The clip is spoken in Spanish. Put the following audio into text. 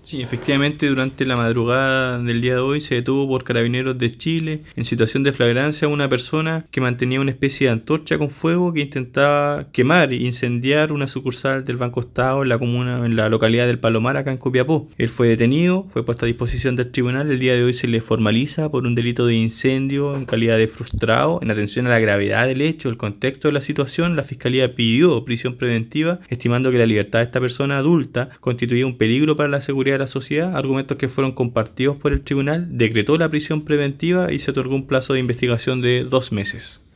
Sí, efectivamente, durante la madrugada del día de hoy se detuvo por Carabineros de Chile en situación de flagrancia a una persona que mantenía una especie de antorcha con fuego que intentaba quemar e incendiar una sucursal del Banco Estado en la comuna, en la localidad del Palomar, acá en Copiapó. Él fue detenido, fue puesto a disposición del tribunal. El día de hoy se le formaliza por un delito de incendio en calidad de frustrado. En atención a la gravedad del hecho, el contexto de la situación, la Fiscalía pidió prisión preventiva, estimando que la libertad de esta persona adulta constituía un peligro para la seguridad de la sociedad, argumentos que fueron compartidos por el tribunal, decretó la prisión preventiva y se otorgó un plazo de investigación de 2 meses.